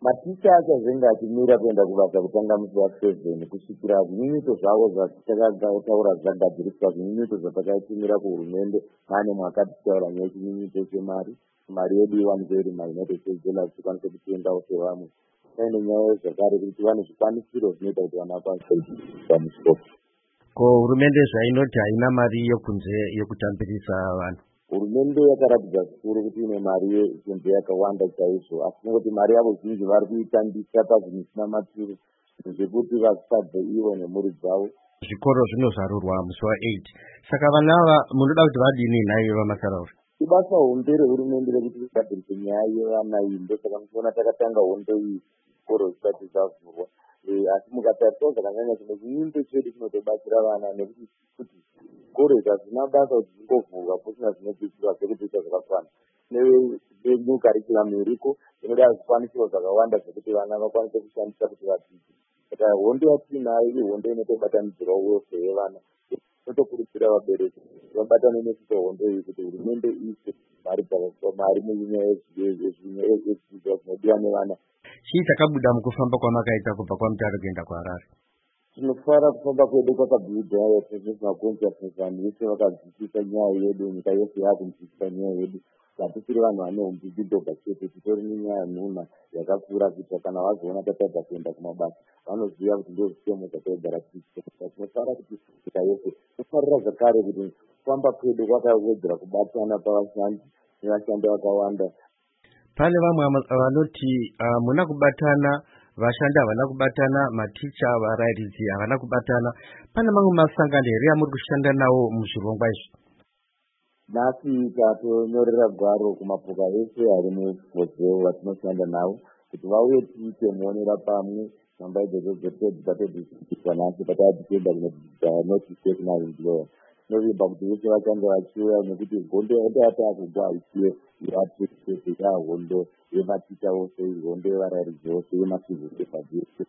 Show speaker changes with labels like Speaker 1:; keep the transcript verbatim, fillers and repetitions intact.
Speaker 1: maticha achazenge achimira kuenda kubasa kutanga musi wasevheni kusvikira zvinyunyuto zvavo zvatakataura zvagadziriswa zvinyunyuto zvatakaitumira kuhurumende mane mwakati taura nyaya yechinyunyuto chemari mari yedu iwanikwe iri maunited states dollars tikwanise kutiendawo sevamwe paine nyaya zvakare kuti vane zvikwanisiro zvinoita kuti vana vakwanise kuisamisoko.
Speaker 2: Ko hurumende zvainoti haina mari yekunze yekutambirisa vanhu?
Speaker 1: Hurumende yakaratidza zvikuru kuti ine mari yekunze yakawanda chaizvo, asi nekuti mari yavo zhinji vari kuitambisa pazvinhu zvisina maturo zvekuti vasadze ivo nemhuri dzavo.
Speaker 2: Zvikoro zvinozarurwa musi wa8, saka vana ava munoda kuti vadini naye vamasarauri?
Speaker 1: Ibasa hombe rehurumende rekuti rigadzirise nyaya yevana iyi, ndosaka muchiona takatanga hondo iyi zvikoro zvisati zvavhurwa. Asi mukatarisa zvakanyanya zvino chinyunyuto chedu chinotobatsira vana nekuti kuti zvikoro izvi hazvina basa kuti zvingovhurwa kusina zvinodzidziswa zvekudzidzisa zvakakwana. Nekarikiramu iriko inoda zvikwanisiro zvakawanda zvekuti vana vakwanise kushandisa kuti vadzidze. Saka hondo yatinayo ihondo inotobatanidzira wose yevana. Totokurudzira vabereki vabatane nekuita hondo iyi kuti hurumende ise mari mari munyaya yezvidzidzo zvinodiwa nevana.
Speaker 2: Chii chakabuda mukufamba kwamakaita kubva kwaMutare kuenda kuHarare?
Speaker 1: Tinofara kufamba kwedu kwakabvida yatezvezva konzerts vanhu vese vakadzikisa nyaya yedu, nyika yose yakunzikisa nyaya yedu. Hatisiri vanhu vane umbiti dhoga chete, titori nenyaya nhuna yakakura kuita kana vazoona tatadza kuenda kumabasa vanoziva kuti ndo zvitemo zvataigara tichiita. Tinofara kuti nyika yose tofarira zvakare kuti kufamba kwedu kwakawedzera kubatana pavashandi nevashandi vakawanda.
Speaker 2: Pane vamwe vanoti uh, muna kubatana, vashandi havana kubatana, maticha varairidzi havana kubatana. Pane mamwe masangano here amuri kushanda nawo muzvirongwa izvi?
Speaker 1: Nhasi tatonyorera gwaro kumapoka ese ari mufodzeo vatinoshanda navo kuti vauye tiite muonera pamwe nyamba idzodzo dzatedziswa nhasi patadhikenda kunodzidzisa national employer. Tinovimba kuti vese vachange vachiuya nekuti hondo yataakugwa isiye ivatete yahondo yematicha ose, hondo yevarairidzi vose, yemacivil service.